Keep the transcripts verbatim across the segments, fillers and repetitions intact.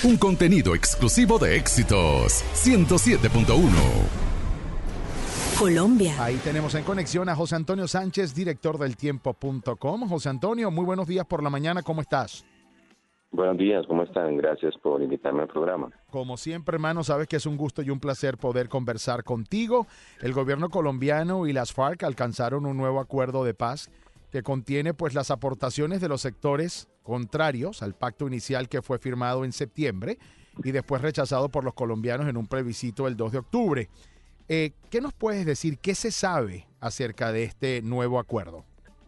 un contenido exclusivo de Éxitos ciento siete punto uno. Colombia. Ahí tenemos en conexión a José Antonio Sánchez, director del tiempo punto com. José Antonio, muy buenos días por la mañana, ¿cómo estás? Buenos días, ¿cómo están? Gracias por invitarme al programa. Como siempre, hermano, sabes que es un gusto y un placer poder conversar contigo. El gobierno colombiano y las FARC alcanzaron un nuevo acuerdo de paz que contiene pues las aportaciones de los sectores contrarios al pacto inicial que fue firmado en septiembre y después rechazado por los colombianos en un plebiscito el dos de octubre. Eh, ¿Qué nos puedes decir? ¿Qué se sabe acerca de este nuevo acuerdo?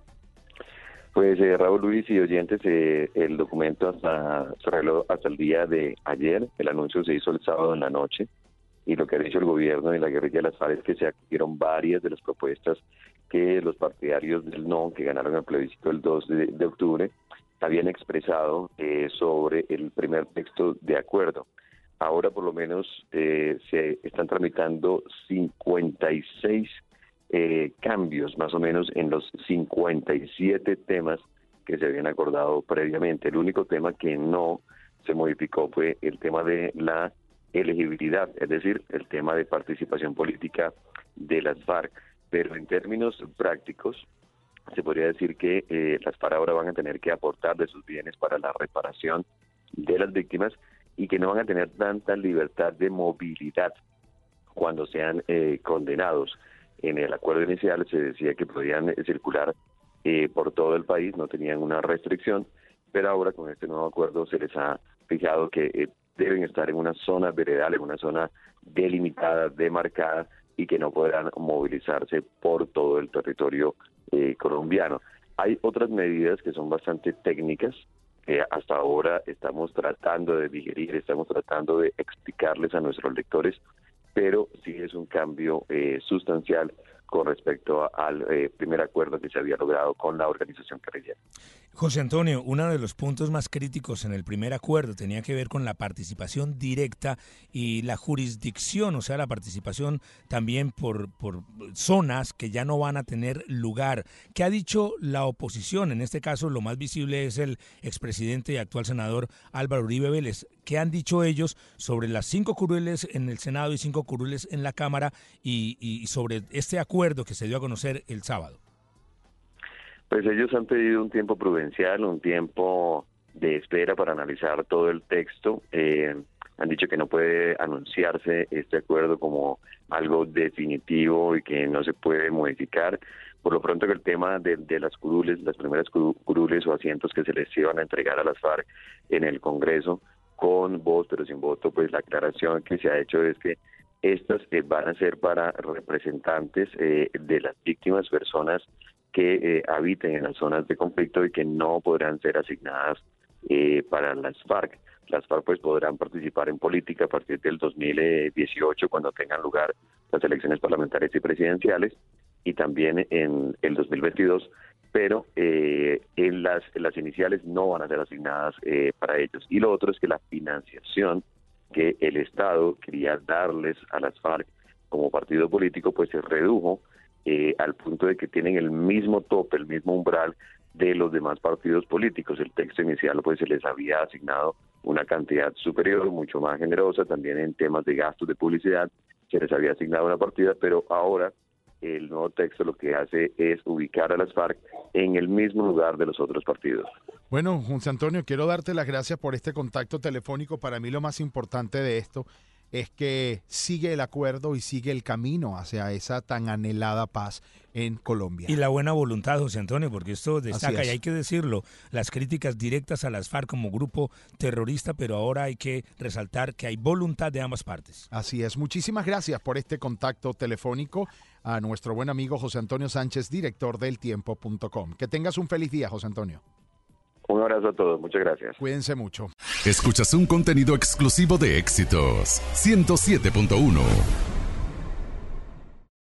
Pues eh, Raúl, Luis y oyentes, eh, el documento hasta, se arregló hasta el día de ayer. El anuncio se hizo el sábado en la noche y lo que ha dicho el gobierno y la guerrilla de las FARC es que se acogieron varias de las propuestas que los partidarios del no, que ganaron el plebiscito el dos de octubre, habían expresado eh, sobre el primer texto de acuerdo. Ahora por lo menos eh, se están tramitando cincuenta y seis eh, cambios más o menos en los cincuenta y siete temas que se habían acordado previamente. El único tema que no se modificó fue el tema de la elegibilidad, es decir, el tema de participación política de las FARC. Pero en términos prácticos, se podría decir que eh, las FARC ahora van a tener que aportar de sus bienes para la reparación de las víctimas y que no van a tener tanta libertad de movilidad cuando sean eh, condenados. En el acuerdo inicial se decía que podían eh, circular eh, por todo el país, no tenían una restricción, pero ahora con este nuevo acuerdo se les ha fijado que eh, deben estar en una zona veredal, en una zona delimitada, demarcada, y que no podrán movilizarse por todo el territorio eh, colombiano. Hay otras medidas que son bastante técnicas, que hasta ahora estamos tratando de digerir, estamos tratando de explicarles a nuestros lectores, pero sí es un cambio eh, sustancial con respecto a, al eh, primer acuerdo que se había logrado con la organización guerrillera. José Antonio, uno de los puntos más críticos en el primer acuerdo tenía que ver con la participación directa y la jurisdicción, o sea, la participación también por, por zonas que ya no van a tener lugar. ¿Qué ha dicho la oposición? En este caso, lo más visible es el expresidente y actual senador Álvaro Uribe Vélez. ¿Qué han dicho ellos sobre las cinco curules en el Senado y cinco curules en la Cámara y, y sobre este acuerdo que se dio a conocer el sábado? Pues ellos han pedido un tiempo prudencial, un tiempo de espera para analizar todo el texto. Eh, han dicho que no puede anunciarse este acuerdo como algo definitivo y que no se puede modificar. Por lo pronto que el tema de, de las curules, las primeras curules o asientos que se les iban a entregar a las FARC en el Congreso, con voz pero sin voto, pues la aclaración que se ha hecho es que estas eh, van a ser para representantes eh, de las víctimas, personas que eh, habiten en las zonas de conflicto y que no podrán ser asignadas eh, para las FARC. Las FARC pues podrán participar en política a partir del dos mil dieciocho, cuando tengan lugar las elecciones parlamentarias y presidenciales, y también en el dos mil veintidós, pero eh, en las, en las iniciales no van a ser asignadas eh, para ellos. Y lo otro es que la financiación que el Estado quería darles a las FARC como partido político pues se redujo Eh, al punto de que tienen el mismo tope, el mismo umbral de los demás partidos políticos. El texto inicial pues se les había asignado una cantidad superior, mucho más generosa, también en temas de gastos de publicidad se les había asignado una partida, pero ahora el nuevo texto lo que hace es ubicar a las FARC en el mismo lugar de los otros partidos. Bueno, José Antonio, quiero darte las gracias por este contacto telefónico. Para mí lo más importante de esto es que sigue el acuerdo y sigue el camino hacia esa tan anhelada paz en Colombia. Y la buena voluntad, José Antonio, porque esto destaca, y hay que decirlo, las críticas directas a las FARC como grupo terrorista, pero ahora hay que resaltar que hay voluntad de ambas partes. Así es. Muchísimas gracias por este contacto telefónico a nuestro buen amigo José Antonio Sánchez, director del tiempo punto com. Que tengas un feliz día, José Antonio. Un abrazo a todos, muchas gracias. Cuídense mucho. Escuchas un contenido exclusivo de Éxitos ciento siete punto uno.